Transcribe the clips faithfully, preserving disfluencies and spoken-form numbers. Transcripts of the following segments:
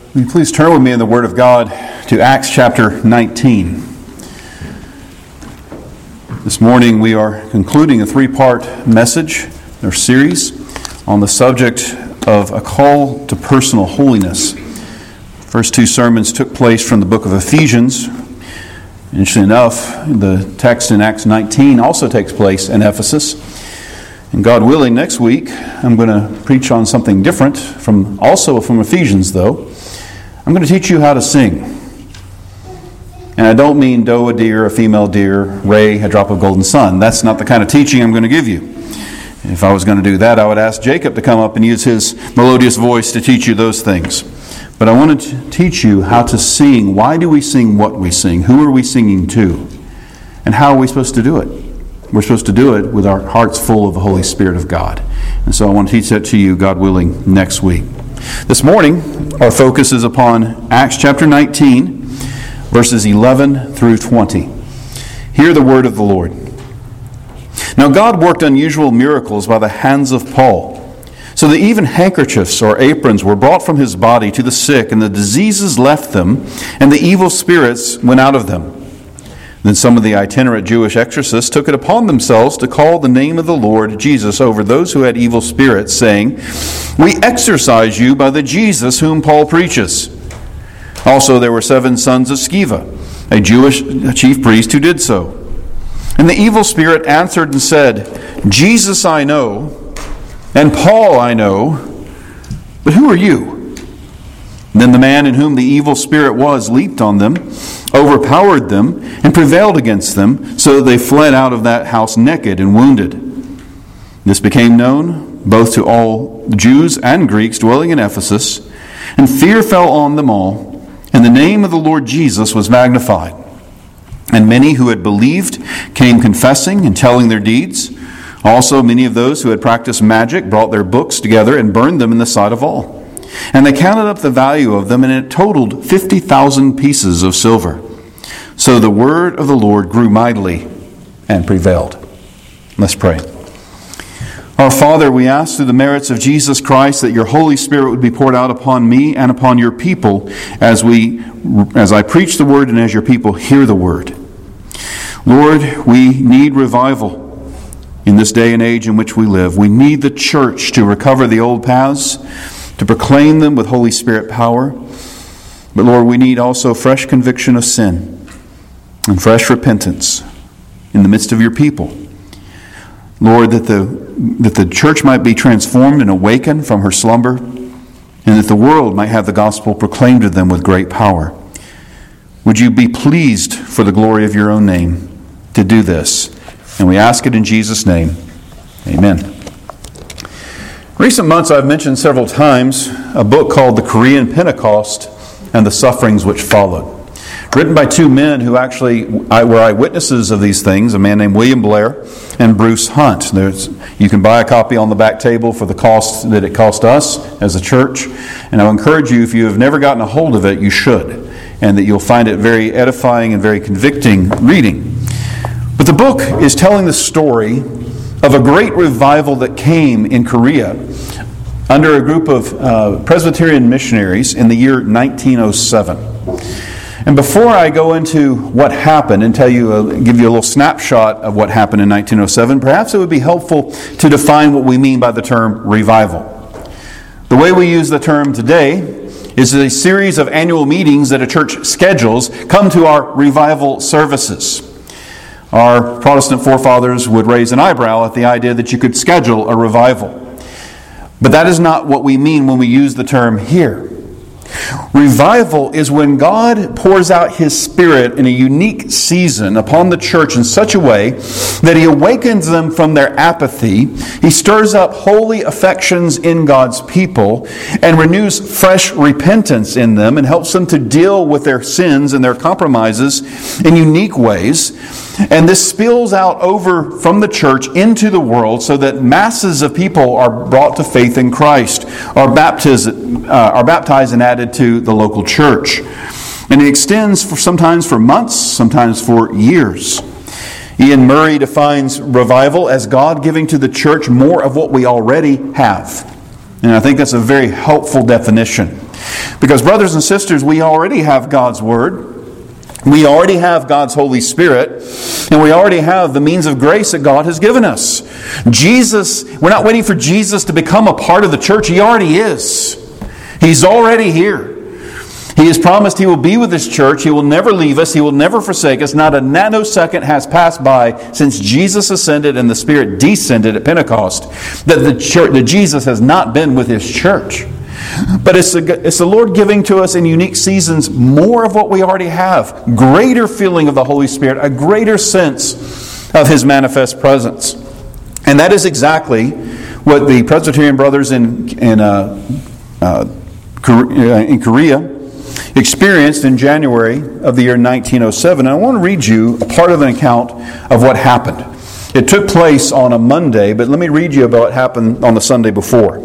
Will you please turn with me in the Word of God to Acts chapter nineteen. This morning we are concluding a three-part message, or series, on the subject of a call to personal holiness. The first two sermons took place from the book of Ephesians. Interestingly enough, the text in Acts nineteen also takes place in Ephesus. And God willing, next week I'm going to preach on something different, from also from Ephesians though. I'm going to teach you how to sing. And I don't mean doe a deer, a female deer, ray, a drop of golden sun. That's not the kind of teaching I'm going to give you. If I was going to do that, I would ask Jacob to come up and use his melodious voice to teach you those things. But I want to teach you how to sing. Why do we sing what we sing? Who are we singing to? And how are we supposed to do it? We're supposed to do it with our hearts full of the Holy Spirit of God. And so I want to teach that to you, God willing, next week. This morning, our focus is upon Acts chapter nineteen, verses eleven through twenty. Hear the word of the Lord. Now God worked unusual miracles by the hands of Paul, so that even handkerchiefs or aprons were brought from his body to the sick, and the diseases left them, and the evil spirits went out of them. Then some of the itinerant Jewish exorcists took it upon themselves to call the name of the Lord Jesus over those who had evil spirits, saying, "We exorcise you by the Jesus whom Paul preaches." Also there were seven sons of Sceva, a Jewish chief priest, who did so. And the evil spirit answered and said, "Jesus I know, and Paul I know, but who are you?" And then the man in whom the evil spirit was leaped on them, overpowered them, and prevailed against them, so that they fled out of that house naked and wounded. This became known both to all Jews and Greeks dwelling in Ephesus, and fear fell on them all, and the name of the Lord Jesus was magnified. And many who had believed came confessing and telling their deeds. Also many of those who had practiced magic brought their books together and burned them in the sight of all. And they counted up the value of them, and it totaled fifty thousand pieces of silver. So the word of the Lord grew mightily and prevailed. Let's pray. Our Father, we ask through the merits of Jesus Christ that your Holy Spirit would be poured out upon me and upon your people as we, as I preach the word and as your people hear the word. Lord, we need revival in this day and age in which we live. We need the church to recover the old paths, to proclaim them with Holy Spirit power. But Lord, we need also fresh conviction of sin and fresh repentance in the midst of your people. Lord, that the, that the church might be transformed and awakened from her slumber, and that the world might have the gospel proclaimed to them with great power. Would you be pleased for the glory of your own name to do this? And we ask it in Jesus' name. Amen. Recent months I've mentioned several times a book called The Korean Pentecost and the Sufferings Which Followed. Written by two men who actually were eyewitnesses of these things, a man named William Blair and Bruce Hunt. There's, you can buy a copy on the back table for the cost that it cost us as a church. And I'll encourage you, if you have never gotten a hold of it, you should. And that you'll find it very edifying and very convicting reading. But the book is telling the story of a great revival that came in Korea under a group of uh, Presbyterian missionaries in the year nineteen oh seven. And before I go into what happened and tell you, uh, give you a little snapshot of what happened in nineteen oh seven, perhaps it would be helpful to define what we mean by the term revival. The way we use the term today is a series of annual meetings that a church schedules come to our revival services. Our Protestant forefathers would raise an eyebrow at the idea that you could schedule a revival. But that is not what we mean when we use the term here. Revival is when God pours out His Spirit in a unique season upon the church in such a way that He awakens them from their apathy. He stirs up holy affections in God's people and renews fresh repentance in them and helps them to deal with their sins and their compromises in unique ways. And this spills out over from the church into the world so that masses of people are brought to faith in Christ, are baptized, uh, are baptized and added to the local church. And it extends for sometimes for months, sometimes for years. Ian Murray defines revival as God giving to the church more of what we already have. And I think that's a very helpful definition. Because, brothers and sisters, we already have God's Word. We already have God's Holy Spirit, and we already have the means of grace that God has given us. Jesus, we're not waiting for Jesus to become a part of the church. He already is. He's already here. He has promised He will be with His church. He will never leave us. He will never forsake us. Not a nanosecond has passed by since Jesus ascended and the Spirit descended at Pentecost that the church, that Jesus has not been with His church. But it's the, it's the Lord giving to us in unique seasons more of what we already have. Greater feeling of the Holy Spirit, a greater sense of His manifest presence. And that is exactly what the Presbyterian brothers in, in, uh, uh, in Korea experienced in January of the year nineteen oh seven. And I want to read you a part of an account of what happened. It took place on a Monday, but let me read you about what happened on the Sunday before.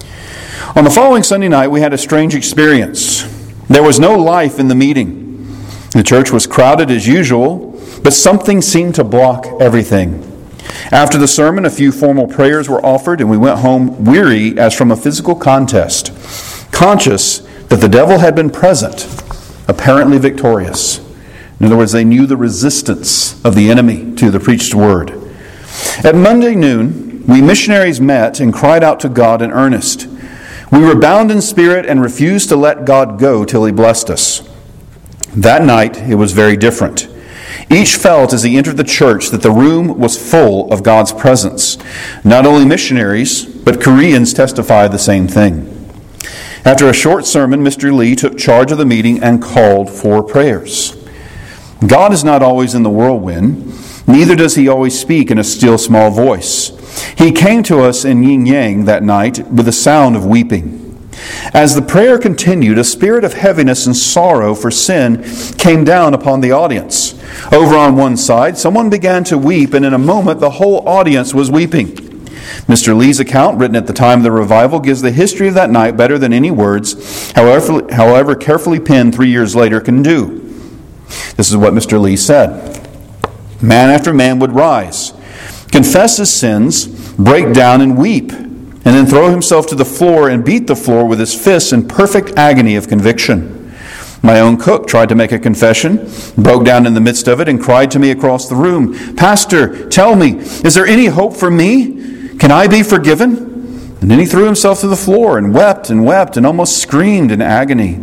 On the following Sunday night, we had a strange experience. There was no life in the meeting. The church was crowded as usual, but something seemed to block everything. After the sermon, a few formal prayers were offered, and we went home weary as from a physical contest, conscious that the devil had been present, apparently victorious. In other words, they knew the resistance of the enemy to the preached word. At Monday noon, we missionaries met and cried out to God in earnest. We were bound in spirit and refused to let God go till He blessed us. That night, it was very different. Each felt as he entered the church that the room was full of God's presence. Not only missionaries, but Koreans testified the same thing. After a short sermon, Mister Lee took charge of the meeting and called for prayers. God is not always in the whirlwind, neither does He always speak in a still small voice. He came to us in Yin Yang that night with the sound of weeping. As the prayer continued, a spirit of heaviness and sorrow for sin came down upon the audience. Over on one side, someone began to weep, and in a moment the whole audience was weeping. Mister Lee's account, written at the time of the revival, gives the history of that night better than any words, however, however carefully penned three years later, can do. This is what Mister Lee said. Man after man would rise, confess his sins, break down and weep, and then throw himself to the floor and beat the floor with his fists in perfect agony of conviction. My own cook tried to make a confession, broke down in the midst of it, and cried to me across the room, "Pastor, tell me, is there any hope for me? Can I be forgiven?" And then he threw himself to the floor and wept and wept and almost screamed in agony.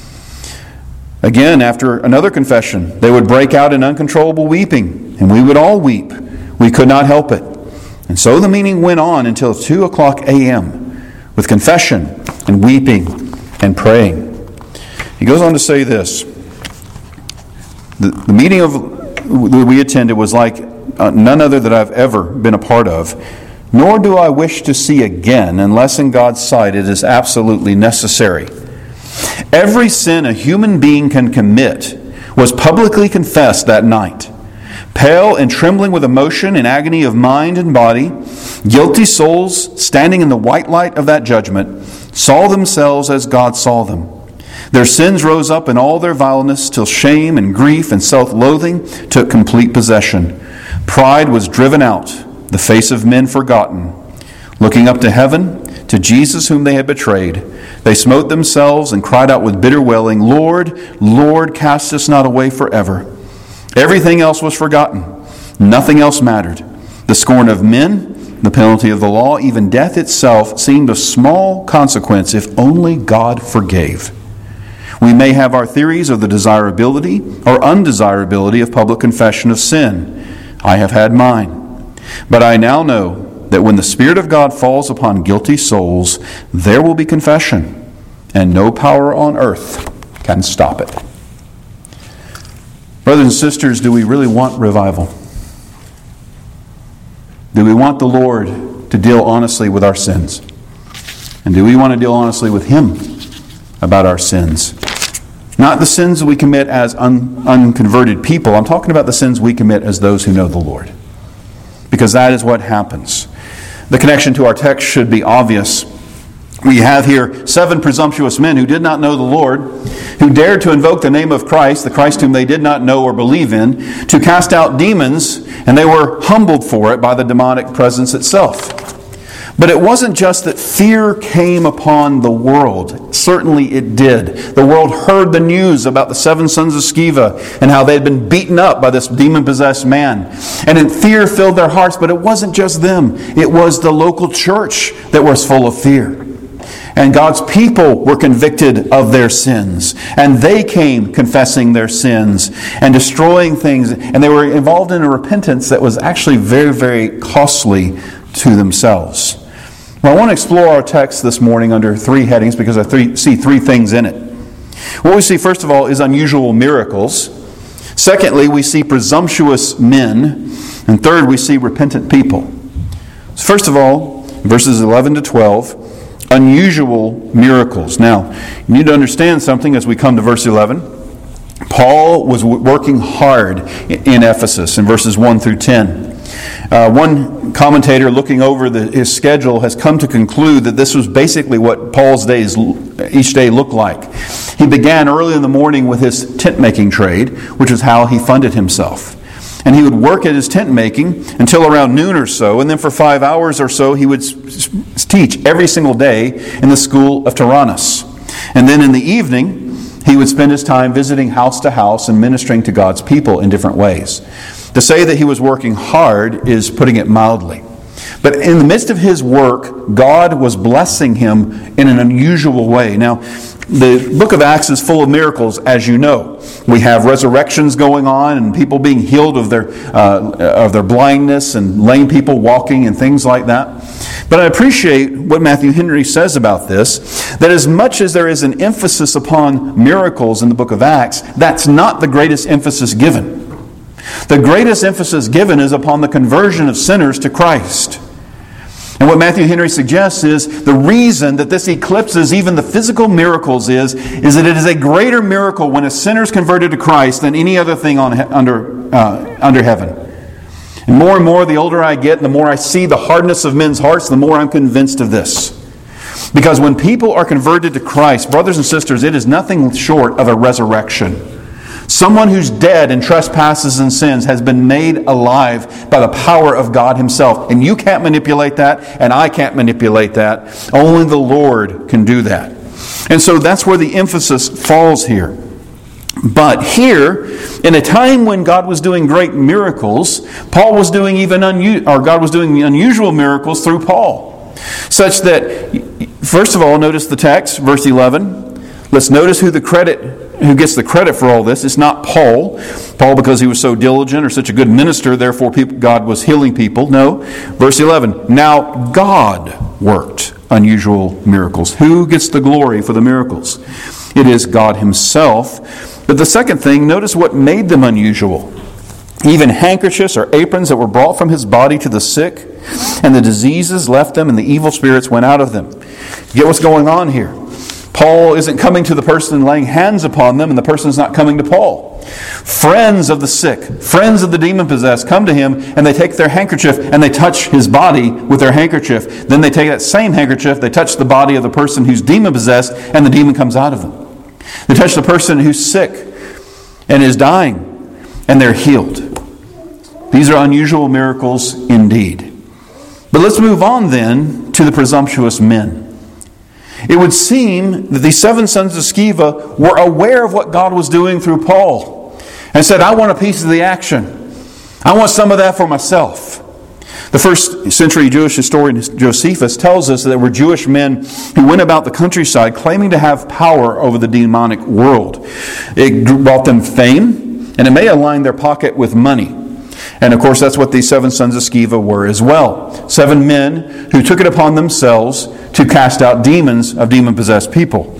Again, after another confession, they would break out in uncontrollable weeping, and we would all weep. We could not help it. And so the meeting went on until two o'clock a.m. with confession and weeping and praying. He goes on to say this. The, the meeting of, that we attended was like uh, none other that I've ever been a part of, nor do I wish to see again unless in God's sight it is absolutely necessary. Every sin a human being can commit was publicly confessed that night. Pale and trembling with emotion and agony of mind and body, guilty souls standing in the white light of that judgment saw themselves as God saw them. Their sins rose up in all their vileness till shame and grief and self-loathing took complete possession. Pride was driven out, the face of men forgotten. Looking up to heaven, to Jesus whom they had betrayed, they smote themselves and cried out with bitter wailing, "Lord, Lord, cast us not away forever." Everything else was forgotten. Nothing else mattered. The scorn of men, the penalty of the law, even death itself seemed of small consequence if only God forgave. We may have our theories of the desirability or undesirability of public confession of sin. I have had mine. But I now know that when the Spirit of God falls upon guilty souls, there will be confession, and no power on earth can stop it. Brothers and sisters, do we really want revival? Do we want the Lord to deal honestly with our sins? And do we want to deal honestly with Him about our sins? Not the sins we commit as un- unconverted people. I'm talking about the sins we commit as those who know the Lord. Because that is what happens. The connection to our text should be obvious. We have here seven presumptuous men who did not know the Lord, who dared to invoke the name of Christ, the Christ whom they did not know or believe in, to cast out demons, and they were humbled for it by the demonic presence itself. But it wasn't just that fear came upon the world. Certainly it did. The world heard the news about the seven sons of Sceva and how they had been beaten up by this demon-possessed man. And in fear filled their hearts. But it wasn't just them. It was the local church that was full of fear. And God's people were convicted of their sins. And they came confessing their sins and destroying things. And they were involved in a repentance that was actually very, very costly to themselves. Well, I want to explore our text this morning under three headings because I three, see three things in it. What we see, first of all, is unusual miracles. Secondly, we see presumptuous men. And third, we see repentant people. So first of all, verses eleven to twelve, unusual miracles. Now, you need to understand something as we come to verse eleven. Paul was working hard in Ephesus in verses one through ten. Uh, one commentator looking over the, his schedule has come to conclude that this was basically what Paul's days each day looked like. He began early in the morning with his tent-making trade, which is how he funded himself. And he would work at his tent making until around noon or so, and then for five hours or so he would teach every single day in the school of Tyrannus. And then in the evening, he would spend his time visiting house to house and ministering to God's people in different ways. To say that he was working hard is putting it mildly. But in the midst of his work, God was blessing him in an unusual way. Now, the book of Acts is full of miracles, as you know. We have resurrections going on and people being healed of their uh, of their blindness and lame people walking and things like that. But I appreciate what Matthew Henry says about this, that as much as there is an emphasis upon miracles in the book of Acts, that's not the greatest emphasis given. The greatest emphasis given is upon the conversion of sinners to Christ. And what Matthew Henry suggests is the reason that this eclipses even the physical miracles is, is that it is a greater miracle when a sinner is converted to Christ than any other thing on under uh, under heaven. And more and more, the older I get, the more I see the hardness of men's hearts, the more I'm convinced of this. Because when people are converted to Christ, brothers and sisters, it is nothing short of a resurrection. Someone who's dead in trespasses and sins has been made alive by the power of God Himself. And you can't manipulate that, and I can't manipulate that. Only the Lord can do that. And so that's where the emphasis falls here. But here, in a time when God was doing great miracles, Paul was doing even unu- or God was doing unusual miracles through Paul. Such that, first of all, notice the text, verse eleven. Let's notice who the credit who gets the credit for all this. It's not Paul. Paul, because he was so diligent or such a good minister, therefore people, God was healing people. No. Verse eleven. Now God worked unusual miracles. Who gets the glory for the miracles? It is God Himself. But the second thing, notice what made them unusual. Even handkerchiefs or aprons that were brought from His body to the sick, and the diseases left them, and the evil spirits went out of them. Get what's going on here. Paul isn't coming to the person and laying hands upon them, and the person's not coming to Paul. Friends of the sick, friends of the demon-possessed come to him, and they take their handkerchief and they touch his body with their handkerchief. Then they take that same handkerchief, they touch the body of the person who's demon-possessed, and the demon comes out of them. They touch the person who's sick and is dying, and they're healed. These are unusual miracles indeed. But let's move on then to the presumptuous men. It would seem that these seven sons of Sceva were aware of what God was doing through Paul and said, I want a piece of the action. I want some of that for myself. The first century Jewish historian Josephus tells us that there were Jewish men who went about the countryside claiming to have power over the demonic world. It brought them fame, and it may align their pocket with money. And of course, that's what these seven sons of Sceva were as well. Seven men who took it upon themselves to cast out demons of demon-possessed people.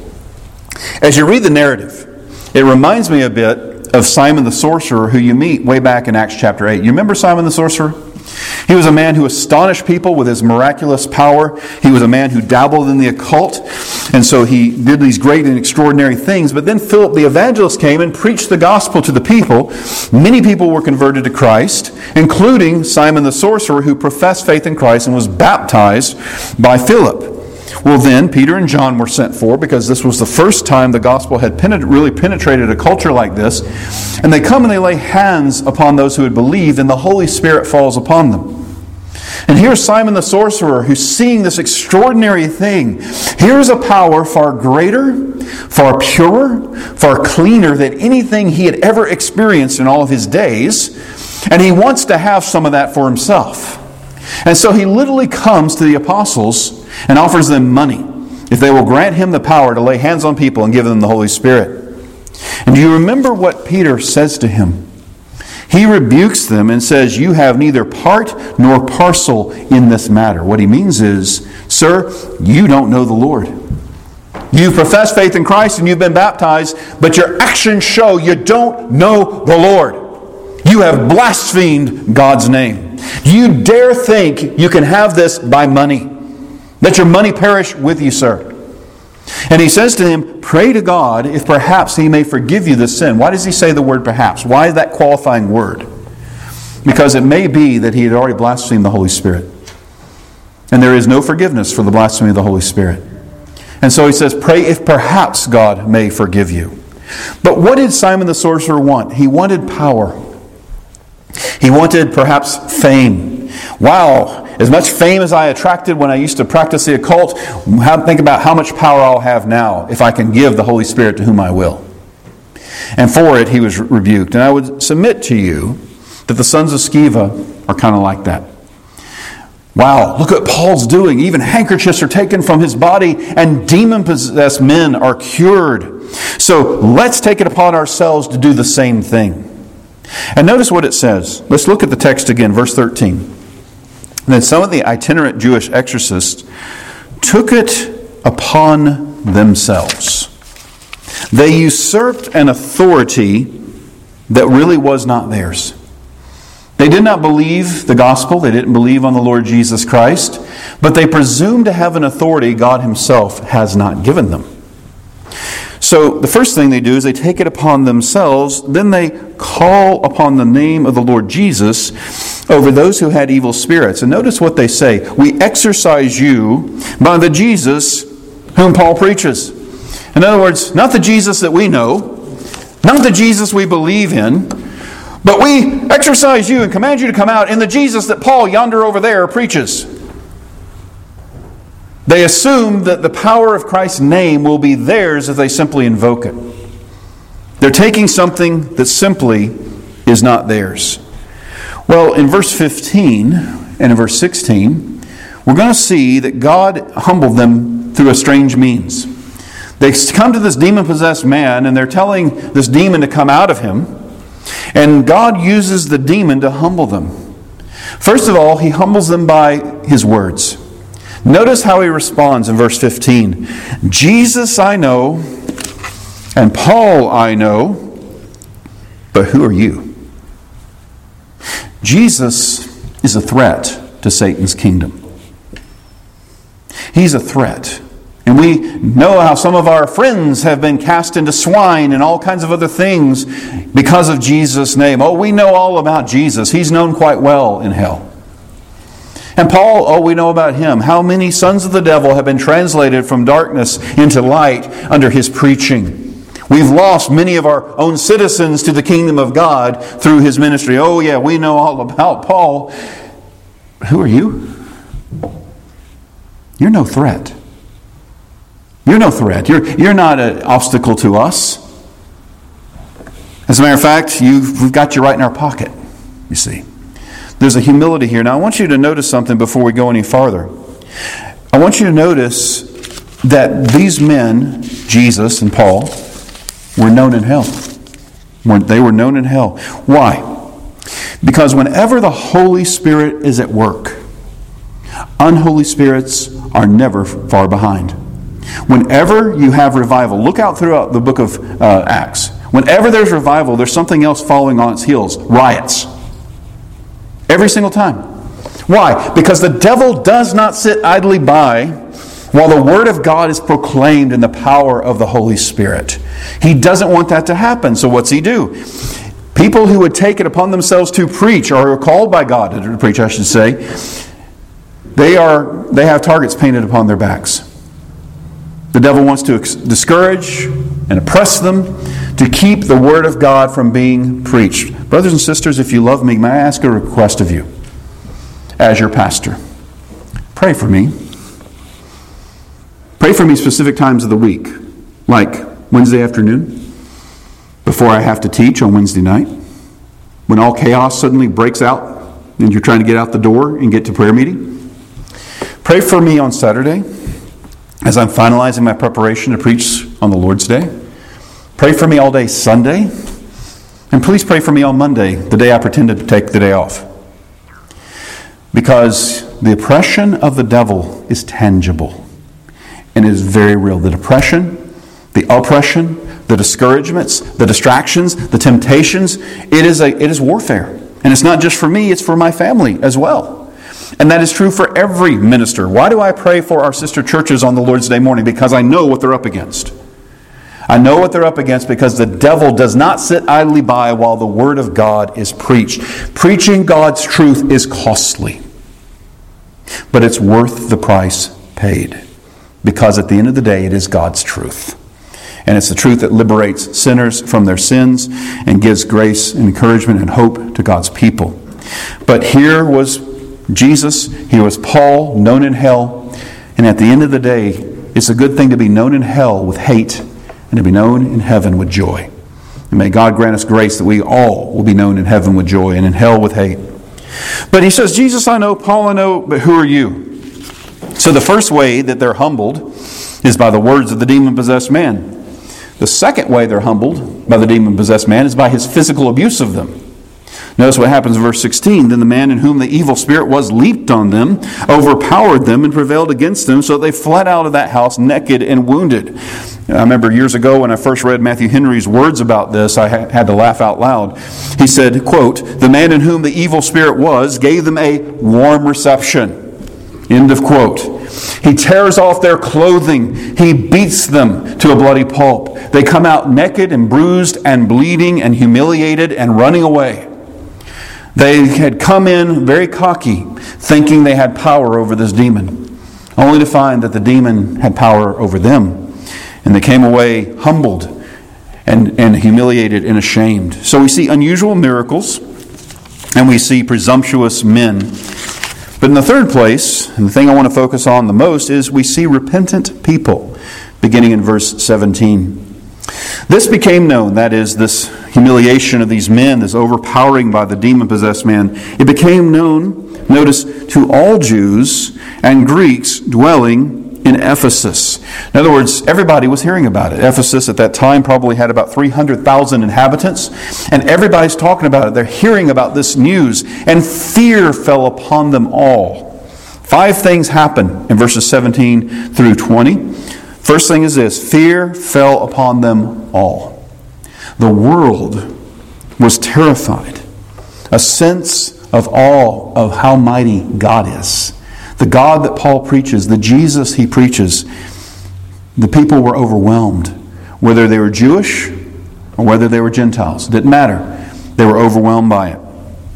As you read the narrative, it reminds me a bit of Simon the sorcerer, who you meet way back in Acts chapter eight. You remember Simon the sorcerer? He was a man who astonished people with his miraculous power. He was a man who dabbled in the occult. And so he did these great and extraordinary things. But then Philip the evangelist came and preached the gospel to the people. Many people were converted to Christ, including Simon the sorcerer, who professed faith in Christ and was baptized by Philip. Well then, Peter and John were sent for, because this was the first time the gospel had penet- really penetrated a culture like this. And they come and they lay hands upon those who had believed, and the Holy Spirit falls upon them. And here's Simon the sorcerer who's seeing this extraordinary thing. Here's a power far greater, far purer, far cleaner than anything he had ever experienced in all of his days. And he wants to have some of that for himself. And so he literally comes to the apostles and offers them money if they will grant him the power to lay hands on people and give them the Holy Spirit. And do you remember what Peter says to him? He rebukes them and says, "You have neither part nor parcel in this matter." What he means is, "Sir, you don't know the Lord. You profess faith in Christ and you've been baptized, but your actions show you don't know the Lord. You have blasphemed God's name. You dare think you can have this by money. Let your money perish with you, sir." And he says to him, "Pray to God if perhaps He may forgive you the sin." Why does he say the word perhaps? Why that qualifying word? Because it may be that he had already blasphemed the Holy Spirit. And there is no forgiveness for the blasphemy of the Holy Spirit. And so he says, pray if perhaps God may forgive you. But what did Simon the sorcerer want? He wanted power. He wanted perhaps fame. Wow, as much fame as I attracted when I used to practice the occult, think about how much power I'll have now if I can give the Holy Spirit to whom I will. And for it he was rebuked. And I would submit to you that the sons of Sceva are kind of like that. Wow, look what Paul's doing. Even handkerchiefs are taken from his body and demon-possessed men are cured. So let's take it upon ourselves to do the same thing. And notice what it says. Let's look at the text again, verse thirteen. Then some of the itinerant Jewish exorcists took it upon themselves. They usurped an authority that really was not theirs. They did not believe the gospel. They didn't believe on the Lord Jesus Christ. But they presumed to have an authority God Himself has not given them. So the first thing they do is they take it upon themselves. Then they call upon the name of the Lord Jesus over those who had evil spirits. And notice what they say. We exorcise you by the Jesus whom Paul preaches. In other words, not the Jesus that we know, not the Jesus we believe in, but we exorcise you and command you to come out in the Jesus that Paul yonder over there preaches. They assume that the power of Christ's name will be theirs if they simply invoke it. They're taking something that simply is not theirs. Well, in verse fifteen and in verse sixteen, we're going to see that God humbled them through a strange means. They come to this demon-possessed man and they're telling this demon to come out of him. And God uses the demon to humble them. First of all, He humbles them by His words. Notice how He responds in verse fifteen. Jesus I know, and Paul I know, but who are you? Jesus is a threat to Satan's kingdom. He's a threat. And we know how some of our friends have been cast into swine and all kinds of other things because of Jesus' name. Oh, we know all about Jesus. He's known quite well in hell. And Paul, oh, we know about him. How many sons of the devil have been translated from darkness into light under his preaching. We've lost many of our own citizens to the kingdom of God through his ministry. Oh, yeah, we know all about Paul. Who are you? You're no threat. You're no threat. You're, you're not an obstacle to us. As a matter of fact, you've, we've got you right in our pocket, you see. There's a humility here. Now, I want you to notice something before we go any farther. I want you to notice that these men, Jesus and Paul, were known in hell. They were known in hell. Why? Because whenever the Holy Spirit is at work, unholy spirits are never far behind. Whenever you have revival, look out throughout the book of uh, Acts. Whenever there's revival, there's something else following on its heels. Riots. Every single time. Why? Because the devil does not sit idly by while the Word of God is proclaimed in the power of the Holy Spirit. He doesn't want that to happen. So what's he do? People who would take it upon themselves to preach, or are called by God to preach, I should say, they are they have targets painted upon their backs. The devil wants to discourage and oppress them to keep the Word of God from being preached. Brothers and sisters, if you love me, may I ask a request of you? as your pastor. Pray for me. Pray for me specific times of the week, like Wednesday afternoon, before I have to teach on Wednesday night, when all chaos suddenly breaks out and you're trying to get out the door and get to prayer meeting. Pray for me on Saturday as I'm finalizing my preparation to preach on the Lord's Day. Pray for me all day Sunday. And please pray for me on Monday, the day I pretended to take the day off. Because the oppression of the devil is tangible and is very real. The depression, the oppression, the discouragements, the distractions, the temptations, it is a it is warfare. And it's not just for me, it's for my family as well. And that is true for every minister. Why do I pray for our sister churches on the Lord's Day morning? Because I know what they're up against. I know what they're up against because the devil does not sit idly by while the Word of God is preached. Preaching God's truth is costly, but it's worth the price paid, because at the end of the day, it is God's truth. And it's the truth that liberates sinners from their sins and gives grace and encouragement and hope to God's people. But here was Jesus, here was Paul, known in hell, and at the end of the day, it's a good thing to be known in hell with hate and to be known in heaven with joy. And may God grant us grace that we all will be known in heaven with joy and in hell with hate. But he says, Jesus I know, Paul I know, but who are you? So the first way that they're humbled is by the words of the demon-possessed man. The second way they're humbled by the demon-possessed man is by his physical abuse of them. Notice what happens in verse sixteen. Then the man in whom the evil spirit was leaped on them, overpowered them, and prevailed against them, so that they fled out of that house naked and wounded. I remember years ago when I first read Matthew Henry's words about this, I had to laugh out loud. He said, quote, "The man in whom the evil spirit was gave them a warm reception." End of quote. He tears off their clothing. He beats them to a bloody pulp. They come out naked and bruised and bleeding and humiliated and running away. They had come in very cocky, thinking they had power over this demon, only to find that the demon had power over them. And they came away humbled and, and humiliated and ashamed. So we see unusual miracles, and we see presumptuous men. But in the third place, and the thing I want to focus on the most, is we see repentant people, beginning in verse seventeen. This became known, that is, this humiliation of these men, this overpowering by the demon-possessed man, it became known, notice, to all Jews and Greeks dwelling in Ephesus. In other words, everybody was hearing about it. Ephesus at that time probably had about three hundred thousand inhabitants, and everybody's talking about it. They're hearing about this news, and fear fell upon them all. Five things happen in verses seventeen through twenty. First thing is this: fear fell upon them all. The world was terrified. A sense of awe of how mighty God is. The God that Paul preaches, the Jesus he preaches, the people were overwhelmed. Whether they were Jewish or whether they were Gentiles, it didn't matter. They were overwhelmed by it.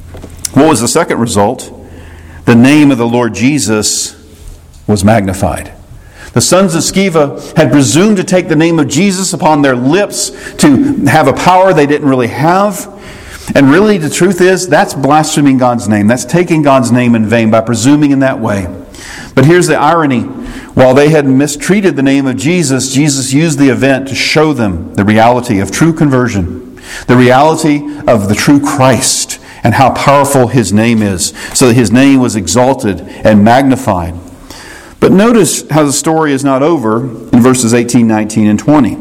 What was the second result? The name of the Lord Jesus was magnified. The sons of Sceva had presumed to take the name of Jesus upon their lips to have a power they didn't really have. And really, the truth is, that's blaspheming God's name. That's taking God's name in vain by presuming in that way. But here's the irony. While they had mistreated the name of Jesus, Jesus used the event to show them the reality of true conversion, the reality of the true Christ, and how powerful His name is, so that His name was exalted and magnified. But notice how the story is not over in verses eighteen, nineteen, and twenty.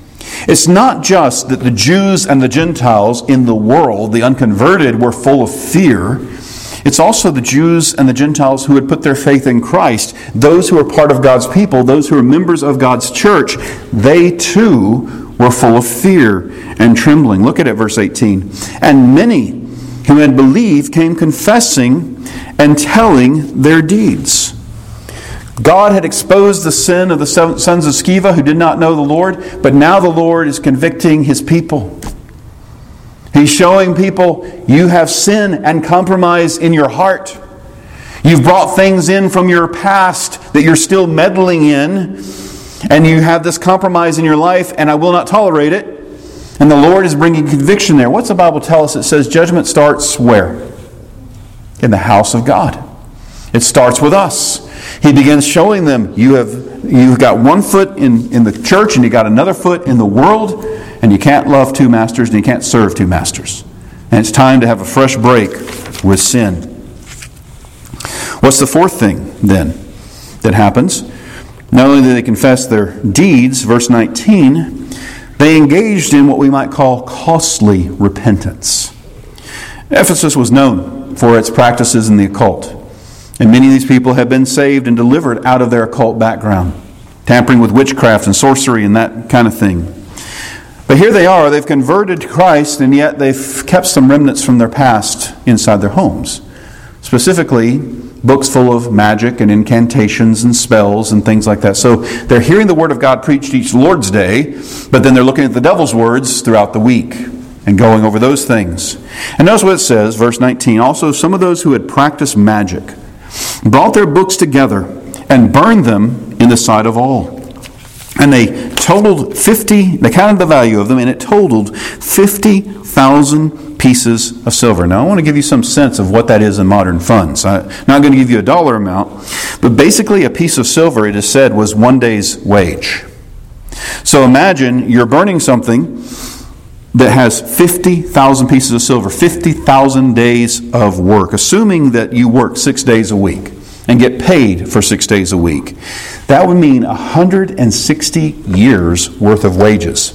It's not just that the Jews and the Gentiles in the world, the unconverted, were full of fear. It's also the Jews and the Gentiles who had put their faith in Christ, those who are part of God's people, those who are members of God's church. They too were full of fear and trembling. Look at it, verse eighteen. And many who had believed came confessing and telling their deeds. God had exposed the sin of the sons of Sceva who did not know the Lord, but now the Lord is convicting His people. He's showing people, you have sin and compromise in your heart. You've brought things in from your past that you're still meddling in, and you have this compromise in your life, and I will not tolerate it. And the Lord is bringing conviction there. What's the Bible tell us? It says judgment starts where? In the house of God. It starts with us. He begins showing them, you have, you've got one foot in, in the church and you got another foot in the world, and you can't love two masters and you can't serve two masters. And it's time to have a fresh break with sin. What's the fourth thing, then, that happens? Not only do they confess their deeds, verse nineteen, they engaged in what we might call costly repentance. Ephesus was known for its practices in the occult. And many of these people have been saved and delivered out of their occult background, tampering with witchcraft and sorcery and that kind of thing. But here they are, they've converted to Christ, and yet they've kept some remnants from their past inside their homes. Specifically, books full of magic and incantations and spells and things like that. So they're hearing the Word of God preached each Lord's Day, but then they're looking at the devil's words throughout the week and going over those things. And notice what it says, verse nineteen, also some of those who had practiced magic brought their books together and burned them in the sight of all. And they totaled fifty, they counted the value of them, and it totaled fifty thousand pieces of silver. Now I want to give you some sense of what that is in modern funds. I'm not going to give you a dollar amount, but basically a piece of silver, it is said, was one day's wage. So imagine you're burning something that has fifty thousand pieces of silver, fifty thousand days of work, assuming that you work six days a week and get paid for six days a week. That would mean one hundred sixty years worth of wages.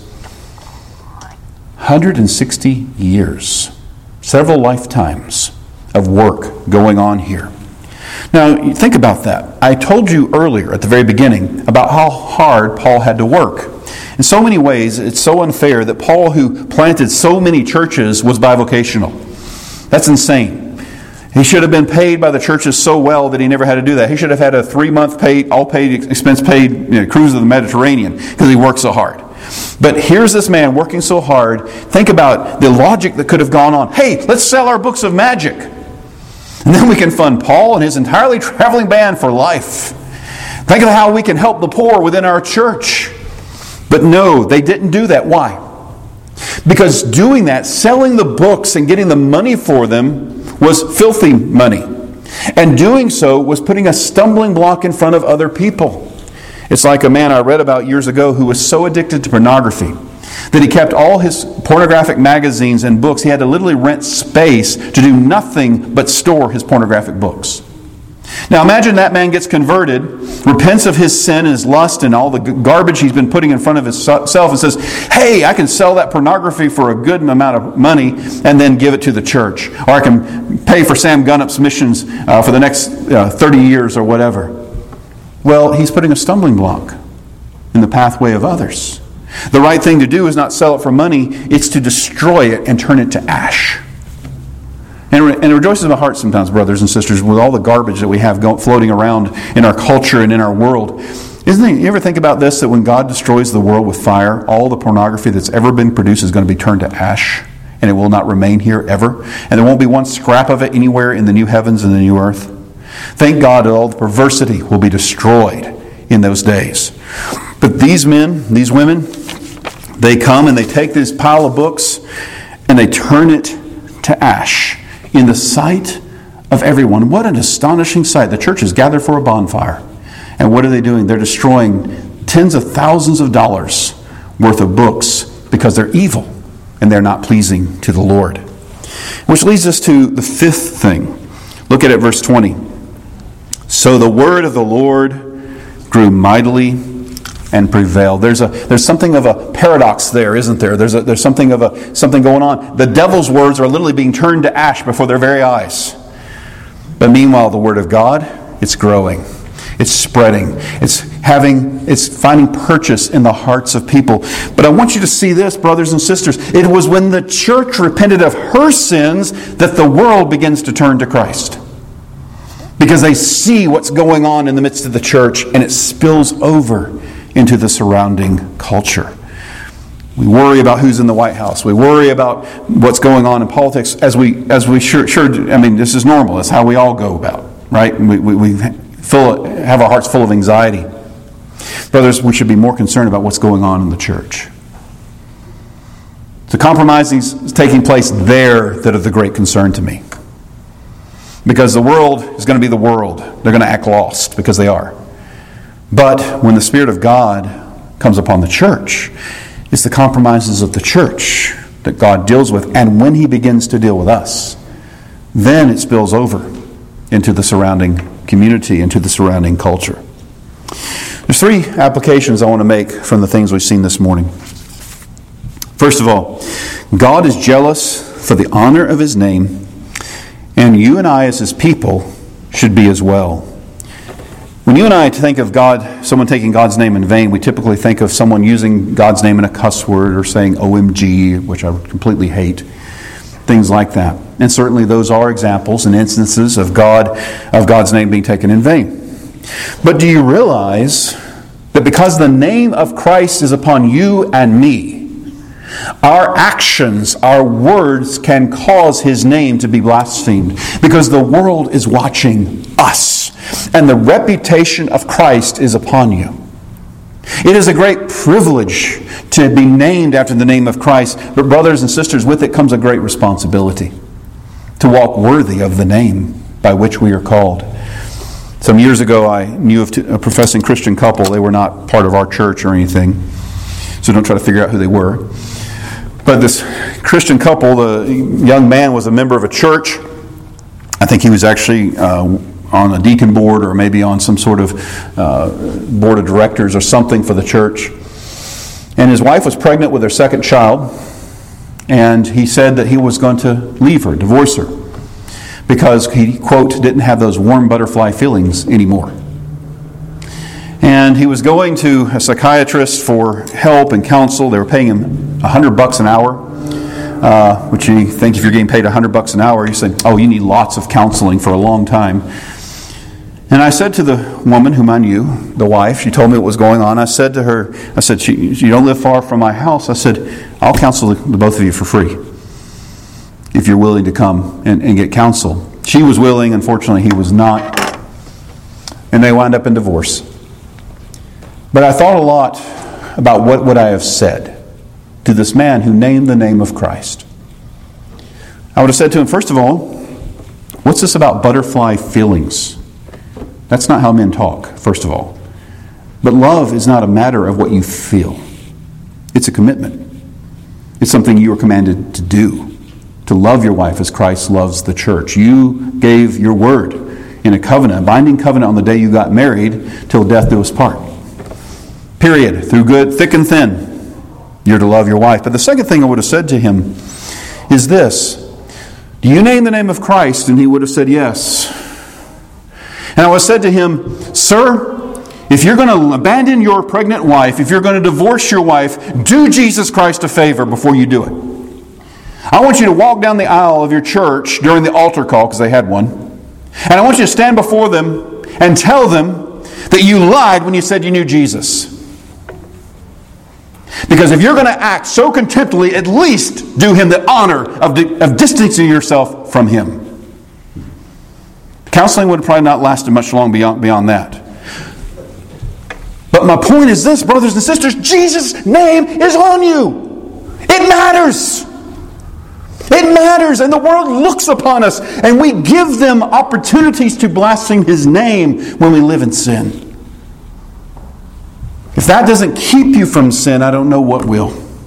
one hundred sixty years. Several lifetimes of work going on here. Now, think about that. I told you earlier at the very beginning about how hard Paul had to work. In so many ways, it's so unfair that Paul, who planted so many churches, was bivocational. That's insane. He should have been paid by the churches so well that he never had to do that. He should have had a three-month paid, all-paid, expense-paid you know, cruise of the Mediterranean because he worked so hard. But here's this man working so hard. Think about the logic that could have gone on. Hey, let's sell our books of magic. And then we can fund Paul and his entirely traveling band for life. Think of how we can help the poor within our church. But no, they didn't do that. Why? Because doing that, selling the books and getting the money for them, was filthy money. And doing so was putting a stumbling block in front of other people. It's like a man I read about years ago who was so addicted to pornography that he kept all his pornographic magazines and books. He had to literally rent space to do nothing but store his pornographic books. Now imagine that man gets converted, repents of his sin and his lust and all the garbage he's been putting in front of himself and says, hey, I can sell that pornography for a good amount of money and then give it to the church. Or I can pay for Sam Gunnup's missions uh, for the next uh, thirty years or whatever. Well, he's putting a stumbling block in the pathway of others. The right thing to do is not sell it for money, it's to destroy it and turn it to ash. And, re- and it rejoices my heart sometimes, brothers and sisters, with all the garbage that we have go- floating around in our culture and in our world. Isn't it, you ever think about this, that when God destroys the world with fire, all the pornography that's ever been produced is going to be turned to ash, and it will not remain here ever? And there won't be one scrap of it anywhere in the new heavens and the new earth? Thank God that all the perversity will be destroyed in those days. But these men, these women, they come and they take this pile of books and they turn it to ash in the sight of everyone. What an astonishing sight. The church is gathered for a bonfire. And what are they doing? They're destroying tens of thousands of dollars worth of books because they're evil and they're not pleasing to the Lord. Which leads us to the fifth thing. Look at it, verse twenty. So the word of the Lord grew mightily and prevailed. There's a there's something of a paradox there, isn't there? There's a, there's something of a something going on. The devil's words are literally being turned to ash before their very eyes. But meanwhile, the word of God, it's growing. It's spreading. It's having it's finding purchase in the hearts of people. But I want you to see this, brothers and sisters. It was when the church repented of her sins that the world begins to turn to Christ. Because they see what's going on in the midst of the church and it spills over into the surrounding culture. We worry about who's in the White House. We worry about what's going on in politics as we as we sure sure I mean this is normal. It's how we all go about, right? We we, we full, have our hearts full of anxiety. Brothers, we should be more concerned about what's going on in the church. The compromising is taking place there that are the great concern to me. Because the world is going to be the world. They're going to act lost, because they are. But when the Spirit of God comes upon the church, it's the compromises of the church that God deals with. And when He begins to deal with us, then it spills over into the surrounding community, into the surrounding culture. There's three applications I want to make from the things we've seen this morning. First of all, God is jealous for the honor of His name, and you and I as His people should be as well. When you and I think of God, someone taking God's name in vain, we typically think of someone using God's name in a cuss word or saying O M G, which I completely hate. Things like that. And certainly those are examples and instances of God, of God's name being taken in vain. But do you realize that because the name of Christ is upon you and me, our actions, our words can cause His name to be blasphemed, because the world is watching us, and the reputation of Christ is upon you. It is a great privilege to be named after the name of Christ, but brothers and sisters, with it comes a great responsibility to walk worthy of the name by which we are called. Some years ago, I knew of a professing Christian couple. They were not part of our church or anything, so don't try to figure out who they were. But this Christian couple, the young man was a member of a church. I think he was actually uh, on a deacon board, or maybe on some sort of uh, board of directors or something for the church. And his wife was pregnant with their second child, and he said that he was going to leave her, divorce her, because he, quote, didn't have those warm butterfly feelings anymore. And he was going to a psychiatrist for help and counsel. They were paying him a hundred bucks an hour, uh, which you think if you're getting paid a hundred bucks an hour, you say, oh, you need lots of counseling for a long time. And I said to the woman whom I knew, the wife, she told me what was going on. I said to her, I said, she, you don't live far from my house. I said, I'll counsel the, the both of you for free if you're willing to come and, and get counsel. She was willing. Unfortunately, he was not. And they wound up in divorce. But I thought a lot about what would I have said to this man who named the name of Christ. I would have said to him, first of all, what's this about butterfly feelings? That's not how men talk, first of all. But love is not a matter of what you feel. It's a commitment. It's something you are commanded to do. To love your wife as Christ loves the church. You gave your word in a covenant, a binding covenant on the day you got married, till death do us part. Period. Through good, thick and thin, you're to love your wife. But the second thing I would have said to him is this. Do you name the name of Christ? And he would have said yes. And I would have said to him, sir, if you're going to abandon your pregnant wife, if you're going to divorce your wife, do Jesus Christ a favor before you do it. I want you to walk down the aisle of your church during the altar call, because they had one, and I want you to stand before them and tell them that you lied when you said you knew Jesus. Because if you're going to act so contemptibly, at least do Him the honor of, di- of distancing yourself from Him. Counseling would have probably not lasted much long beyond, beyond that. But my point is this, brothers and sisters, Jesus' name is on you. It matters. It matters, and the world looks upon us, and we give them opportunities to blaspheme His name when we live in sin. If that doesn't keep you from sin, I don't know what will.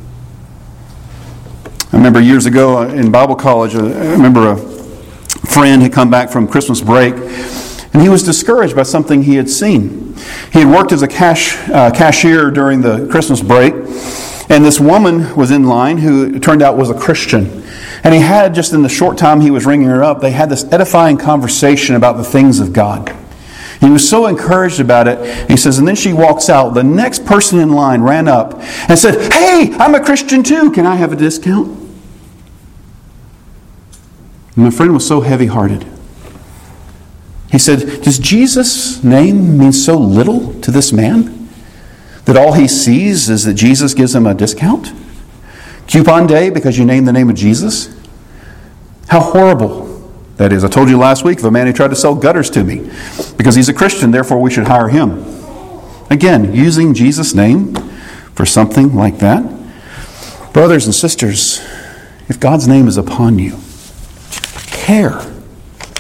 I remember years ago in Bible college, I remember a friend had come back from Christmas break, and he was discouraged by something he had seen. He had worked as a cash uh, cashier during the Christmas break, and this woman was in line who it turned out was a Christian. And he had, just in the short time he was ringing her up, they had this edifying conversation about the things of God. He was so encouraged about it. He says, and then she walks out. The next person in line ran up and said, hey, I'm a Christian too. Can I have a discount? And my friend was so heavy-hearted. He said, does Jesus' name mean so little to this man that all he sees is that Jesus gives him a discount? Coupon day because you named the name of Jesus? How horrible that is. I told you last week of a man who tried to sell gutters to me because he's a Christian, therefore we should hire him. Again, using Jesus' name for something like that. Brothers and sisters, if God's name is upon you, care. Be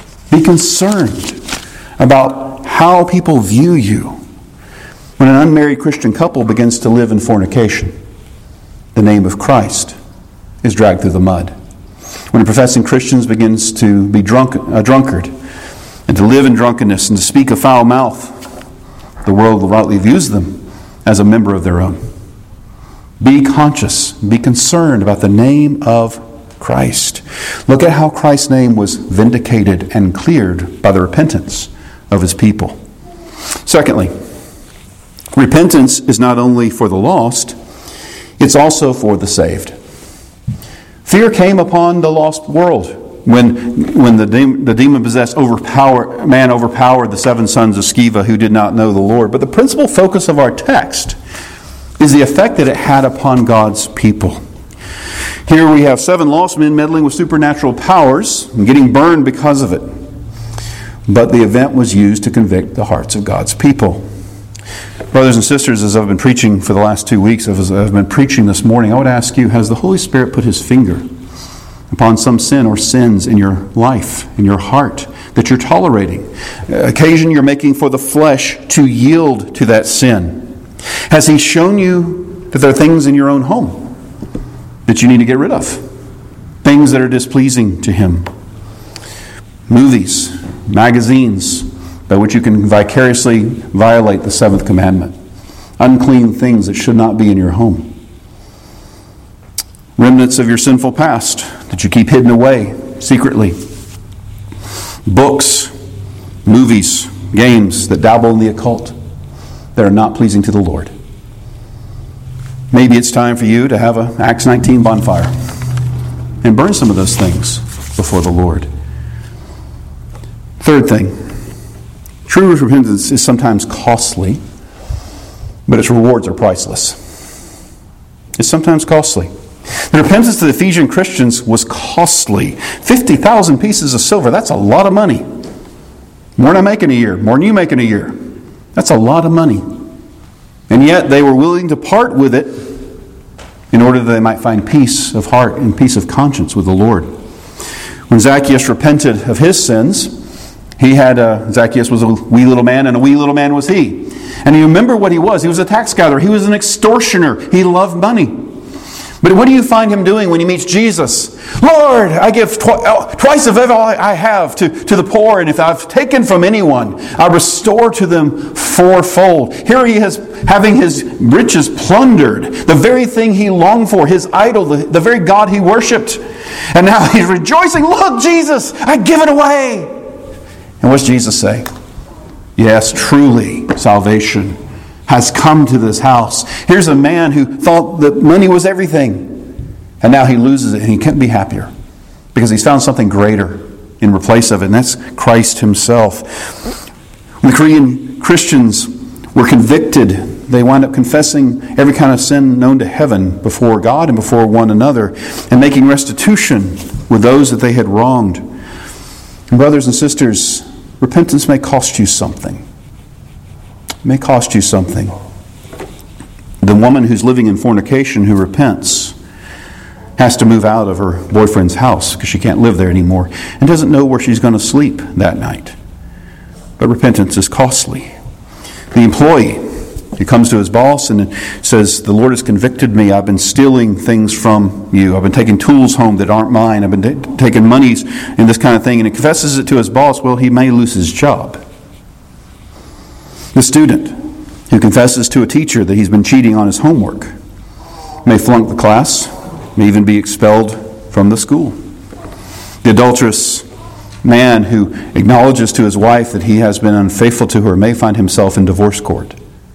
concerned about how people view you when an unmarried Christian couple begins to live in fornication. The name of Christ is dragged through the mud. When a professing Christian begins to be drunk, a drunkard and to live in drunkenness and to speak a foul mouth, the world rightly views them as a member of their own. Be conscious, be concerned about the name of Christ. Look at how Christ's name was vindicated and cleared by the repentance of his people. Secondly, repentance is not only for the lost, it's also for the saved. Fear came upon the lost world when, when the, de- the demon-possessed overpower, man overpowered the seven sons of Sceva who did not know the Lord. But the principal focus of our text is the effect that it had upon God's people. Here we have seven lost men meddling with supernatural powers and getting burned because of it. But the event was used to convict the hearts of God's people. Brothers and sisters, as I've been preaching for the last two weeks, as I've been preaching this morning, I would ask you, has the Holy Spirit put his finger upon some sin or sins in your life, in your heart, that you're tolerating? Occasion you're making for the flesh to yield to that sin. Has he shown you that there are things in your own home that you need to get rid of? Things that are displeasing to him. Movies, magazines, by which you can vicariously violate the seventh commandment. Unclean things that should not be in your home. Remnants of your sinful past that you keep hidden away secretly. Books, movies, games that dabble in the occult that are not pleasing to the Lord. Maybe it's time for you to have an Acts nineteen bonfire and burn some of those things before the Lord. Third thing, true repentance is sometimes costly, but its rewards are priceless. It's sometimes costly. The repentance to the Ephesian Christians was costly. fifty thousand pieces of silver, that's a lot of money. More than I make in a year, more than you make in a year. That's a lot of money. And yet they were willing to part with it in order that they might find peace of heart and peace of conscience with the Lord. When Zacchaeus repented of his sins, he had a, Zacchaeus was a wee little man, and a wee little man was he. And you remember what he was. He was a tax gatherer. He was an extortioner. He loved money. But what do you find him doing when he meets Jesus? Lord, I give tw- twice of all I have to, to the poor, and if I've taken from anyone, I restore to them fourfold. Here he is having his riches plundered, the very thing he longed for, his idol, the, the very God he worshipped. And now he's rejoicing, look, Jesus, I give it away. And what's Jesus say? Yes, truly, salvation has come to this house. Here's a man who thought that money was everything. And now he loses it and he can't be happier. Because he's found something greater in replace of it. And that's Christ himself. When the Korean Christians were convicted, they wound up confessing every kind of sin known to heaven before God and before one another. And making restitution with those that they had wronged. And brothers and sisters, repentance may cost you something. It may cost you something. The woman who's living in fornication who repents has to move out of her boyfriend's house because she can't live there anymore and doesn't know where she's going to sleep that night. But repentance is costly. The employee who comes to his boss and says, the Lord has convicted me. I've been stealing things from you. I've been taking tools home that aren't mine. I've been t- taking monies and this kind of thing. And he confesses it to his boss. Well, he may lose his job. The student who confesses to a teacher that he's been cheating on his homework may flunk the class, may even be expelled from the school. The adulterous man who acknowledges to his wife that he has been unfaithful to her may find himself in divorce court.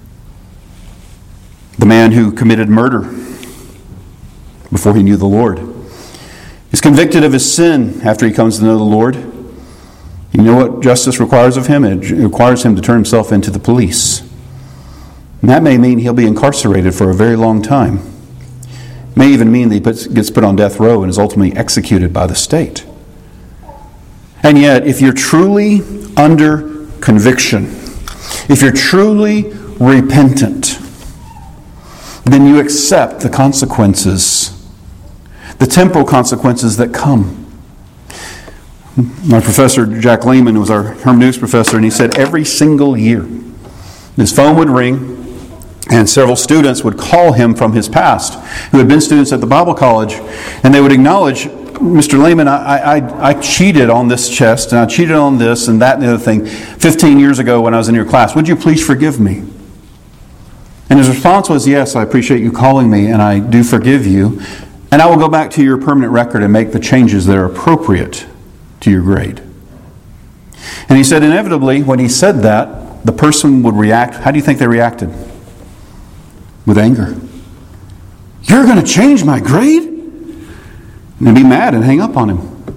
The man who committed murder before he knew the Lord is convicted of his sin after he comes to know the Lord. You know what justice requires of him? It requires him to turn himself into the police. And that may mean he'll be incarcerated for a very long time. It may even mean that he puts, gets put on death row and is ultimately executed by the state. And yet, if you're truly under conviction, if you're truly repentant, then you accept the consequences, the temporal consequences that come. My professor, Jack Lehman, was our hermeneutics professor, and he said every single year his phone would ring and several students would call him from his past who had been students at the Bible college, and they would acknowledge, Mister Lehman, I, I, I cheated on this test, and I cheated on this and that and the other thing fifteen years ago when I was in your class. Would you please forgive me? And his response was, yes, I appreciate you calling me, and I do forgive you, and I will go back to your permanent record and make the changes that are appropriate to your grade. And he said, inevitably, when he said that, the person would react. How do you think they reacted? With anger. You're going to change my grade? And they'd be mad and hang up on him.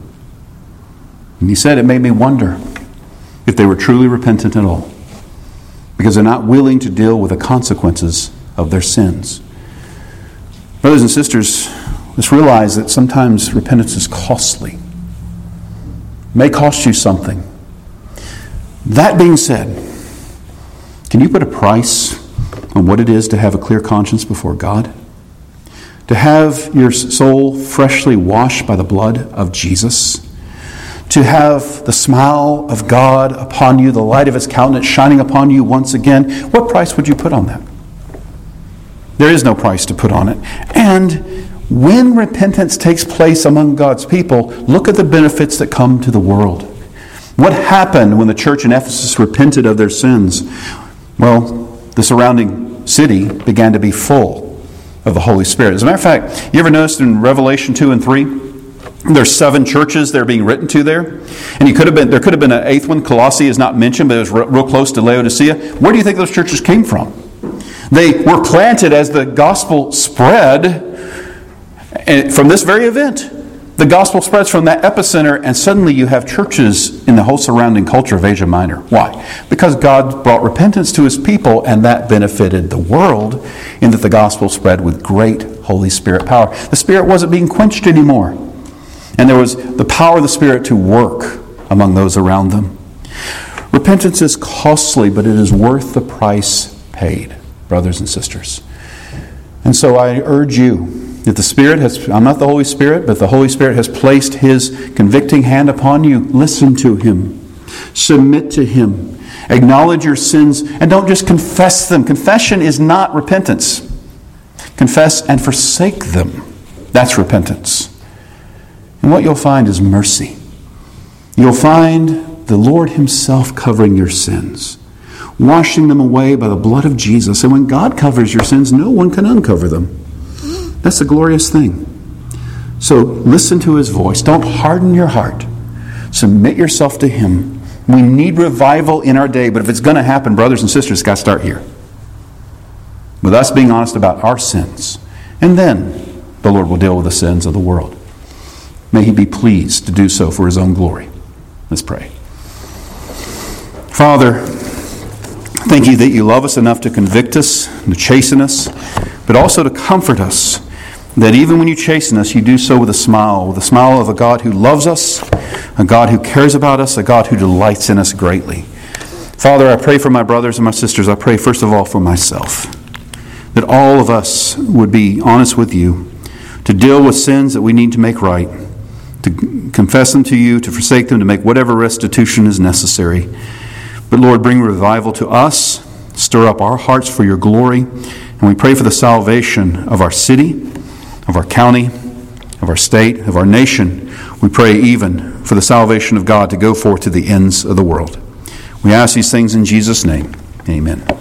And he said, it made me wonder if they were truly repentant at all, because they're not willing to deal with the consequences of their sins. Brothers and sisters, let's realize that sometimes repentance is costly. It may cost you something. That being said, can you put a price on what it is to have a clear conscience before God? To have your soul freshly washed by the blood of Jesus? To have the smile of God upon you, the light of His countenance shining upon you once again? What price would you put on that? There is no price to put on it. And when repentance takes place among God's people, look at the benefits that come to the world. What happened when the church in Ephesus repented of their sins? Well, the surrounding city began to be full of the Holy Spirit. As a matter of fact, you ever noticed in Revelation two and three, there's seven churches that are being written to there? And you could have been, there could have been an eighth one. Colossae is not mentioned, but it was real, real close to Laodicea. Where do you think those churches came from? They were planted as the gospel spread, and from this very event. The gospel spreads from that epicenter, and suddenly you have churches in the whole surrounding culture of Asia Minor. Why? Because God brought repentance to His people, and that benefited the world in that the gospel spread with great Holy Spirit power. The Spirit wasn't being quenched anymore, and there was the power of the Spirit to work among those around them. Repentance is costly, but it is worth the price paid, brothers and sisters. And so I urge you, if the Spirit has, I'm not the Holy Spirit, but the Holy Spirit has placed His convicting hand upon you, listen to Him. Submit to Him. Acknowledge your sins, and don't just confess them. Confession is not repentance. Confess and forsake them. That's repentance. And what you'll find is mercy. You'll find the Lord Himself covering your sins, washing them away by the blood of Jesus. And when God covers your sins, no one can uncover them. That's a glorious thing. So listen to His voice. Don't harden your heart. Submit yourself to Him. We need revival in our day, but if it's going to happen, brothers and sisters, it's got to start here. With us being honest about our sins. And then the Lord will deal with the sins of the world. May He be pleased to do so for His own glory. Let's pray. Father, thank You that You love us enough to convict us, to chasten us, but also to comfort us. That even when You chasten us, You do so with a smile, with a smile of a God who loves us, a God who cares about us, a God who delights in us greatly. Father, I pray for my brothers and my sisters. I pray first of all for myself, that all of us would be honest with You, to deal with sins that we need to make right, to confess them to You, to forsake them, to make whatever restitution is necessary. But Lord, bring revival to us, stir up our hearts for Your glory, and we pray for the salvation of our city, of our county, of our state, of our nation. We pray even for the salvation of God to go forth to the ends of the world. We ask these things in Jesus' name. Amen.